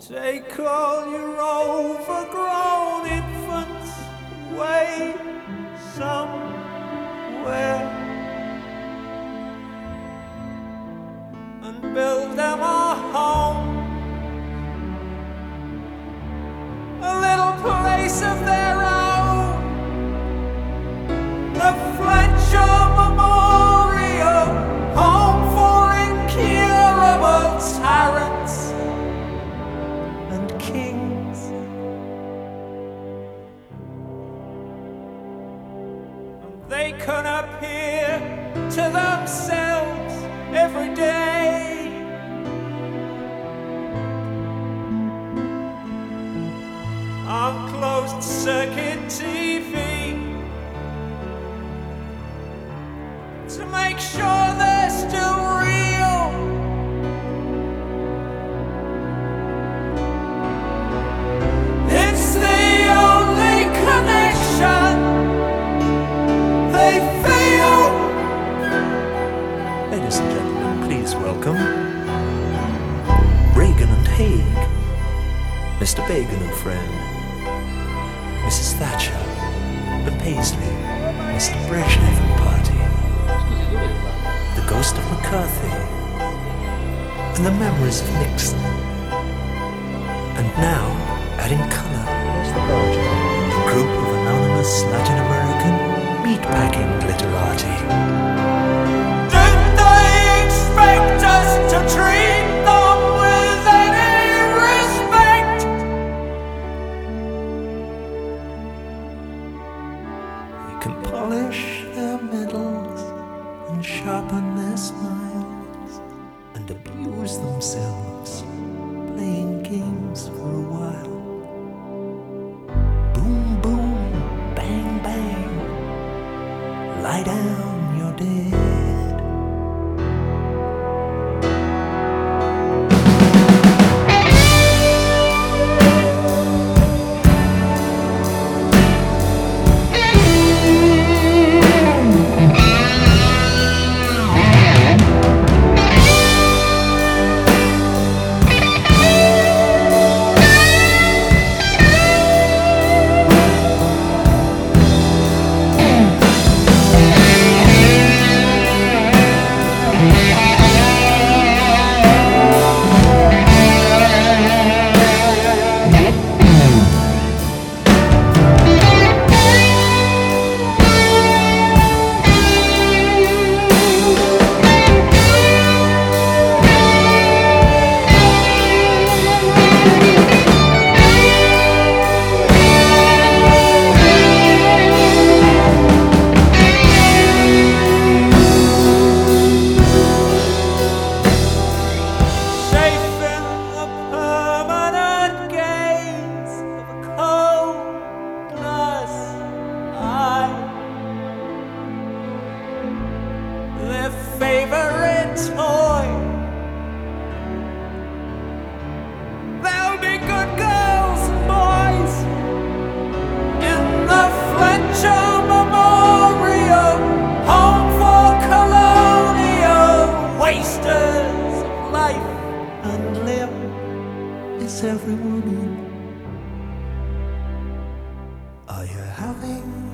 Take all your overgrown infants away somewhere and build them a home, a little place of their own, the Fletcher Memorial Home for Incurable Tyrants and Kings. And they can appear to themselves every day on closed circuit TV to make sure they're still real. It's the only connection they feel. Ladies and gentlemen, please welcome Reagan and Haig, Mr. Bagan and friend, Mrs. Thatcher and Paisley, Mr. Brezhnev and party, the ghost of McCarthy, and the memories of Nixon. And now, adding colour, a group of anonymous Latin American meatpacking glitterati. Did they expect us to treat them with any respect? We can polish their medals and sharpen their smiles and abuse themselves playing games for a while. Boom, boom, bang, bang, lie down, you're dead. Favorite toy. There'll be good girls and boys in the Fletcher Memorial Home for Colonial Wasters of life and limb. Is everyone in? Are you having